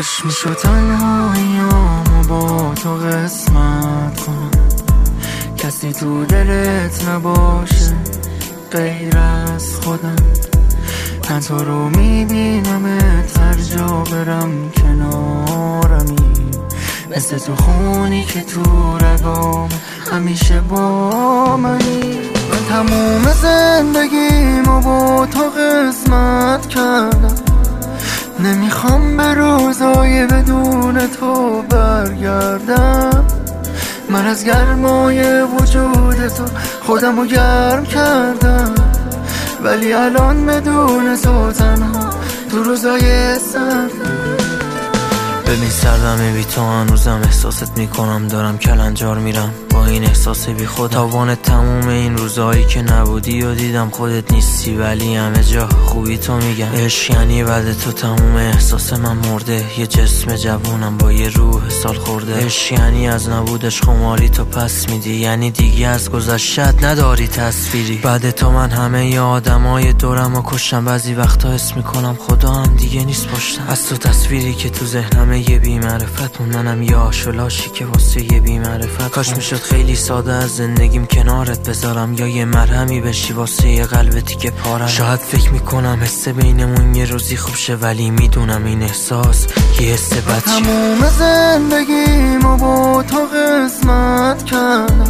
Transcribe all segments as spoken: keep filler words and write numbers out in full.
کاش میشد تنهاییامو با تو قسمت کنم، کسی تو دلت نباشه غیر از خودم. من تو رو میبینمت هر جا برم کنارمی، مثل تو خونی که تو رگام همیشه با منی. من تموم زندگیمو با تو قسمت کردم، نمیخوام به روزای بدون تو برگردم. من از گرمای وجود تو خودمو گرم کردم، ولی الان بدون تو تنها تو روزای سردم. ببین سردمه بی تو هنوزم احساست میکنم، دارم کلنجار میرم با این احساس بی خود. تاوان تموم این روزایی که نبودی و دیدم خودت نیستی، ولی همه جا خوبی تو میگم. عشق یعنی بعد تو تموم احساس من مرده، یه جسم جوونم با یه روح سال خورده. عشق یعنی از نبودش خماری تو پس میدی، یعنی دیگه از گذشتت نداری تصویری. بعد تو من همه ی آدمای دورم و کشتم، بعضی وقتا حس میکنم خدا هم دیگه نیست پشتم. از تو تصویری که تو ذهنمه یه بی معرفت موندنم، یا آشولاشی که واسه یه بی معرفت. کاش میشد خیلی ساده از زندگیم کنارت بذارم، یا یه مرهمی بشی واسه یه قلبتی که پارم. شاید فکر میکنم حس بینمون یه روزی خوب شه، ولی میدونم این احساس یه حس بد شه. تموم زندگیمو با تو قسمت کردم،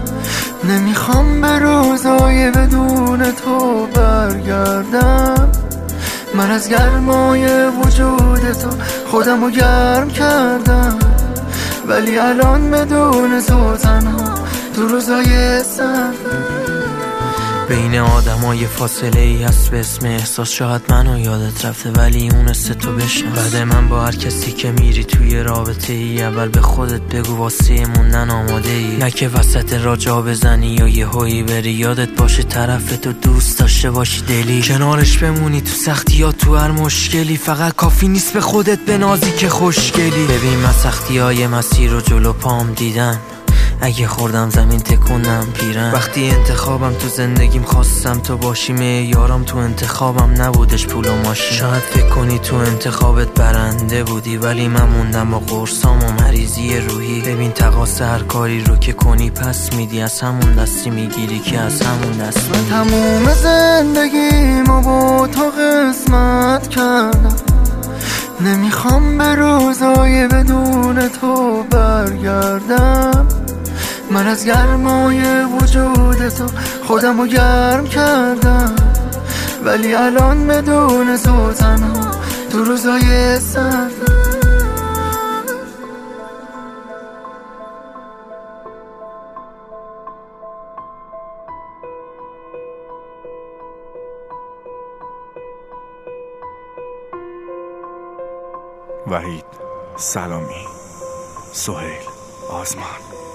نمیخوام به روزای بدون تو برگردم. من از گرمای وجود تو خودمو گرم کردم، ولی الان بدون تو تنها تو روزای سردم. بین آدمای فاصله ای هست به اسم احساس، شاید منو یادت رفته ولی اون است تو بشناس. بعد من با هر کسی که میری توی رابطه ای، اول به خودت بگو واسه موندن آماده ای. نه که وسط راه جا بزنی یا یه هایی بری، یادت باشه طرف تو دوست داشته باشی دلی، کنارش بمونی تو سختی یا تو هر مشکلی. فقط کافی نیست به خودت بنازی که خوشگلی. ببین من سختی های مسیر رو جلو پام دیدم، اگه خوردم زمین تکوندم پیرن. وقتی انتخابم تو زندگیم خواستم تو باشی، یارم تو انتخابم نبودش پول و ماشین. شاید فکر کنی تو انتخابت برنده بودی، ولی من موندم با قرصام و مریضی روحی. ببین تقاص هر کاری رو که کنی پس میدی، از همون دستی میگیری که از همون دست میدی. من تموم زندگیمو با تو قسمت کردم، نمیخوام به روزای بدون تو برگردم. من از گرمای وجود تو خودمو گرم کردم، ولی الان بدون تو تنها تو روزای سردم. وحید سلامی، سهیل آزمان.